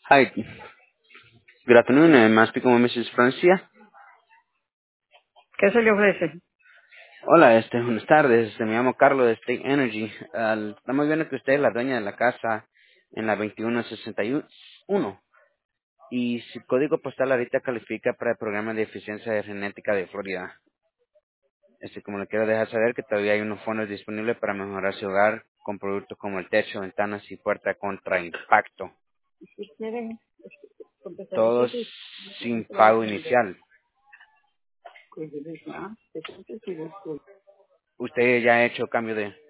Hi, good afternoon. I'm speaking with Mrs. Francia. ¿Qué se le ofrece? Hola, buenas tardes. Me llamo Carlos de State Energy. Estamos viendo que usted es la dueña de la casa en la 2161 y su código postal ahorita califica para el programa de eficiencia energética de Florida. Como le quiero dejar saber que todavía hay unos fondos disponibles para mejorar su hogar con productos como el techo, ventanas y puerta contra impacto. Si quieren contestar el Todos sitio, sin se lo pago llaman de inicial. Cuidados, ¿no? ¿Qué tanto sí, ¿Usted ya ha hecho cambio de